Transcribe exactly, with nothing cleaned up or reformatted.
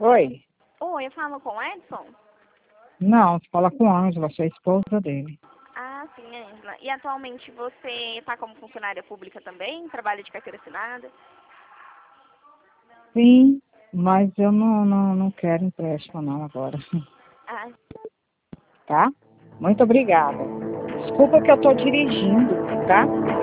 Oi? Oi, eu falo com o Edson? Não, você fala com a Ângela, sou a esposa dele. Ah, sim, Angela. E atualmente você está como funcionária pública também? Trabalha de carteira assinada? Sim, mas eu não, não, não quero empréstimo não agora. Ah, Tá? Muito obrigada. Desculpa que eu tô dirigindo, tá?